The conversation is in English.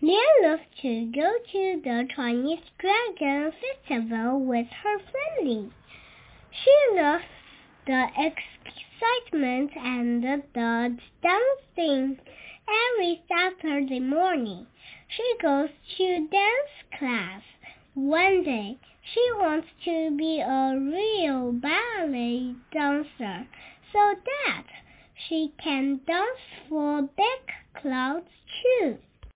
Mia loves to go to the Chinese Dragon Festival with her family. She loves the excitement and the dancing. Every Saturday morning, she goes to dance class. One day, she wants to be a real ballet dancer so that she can dance for big clouds too.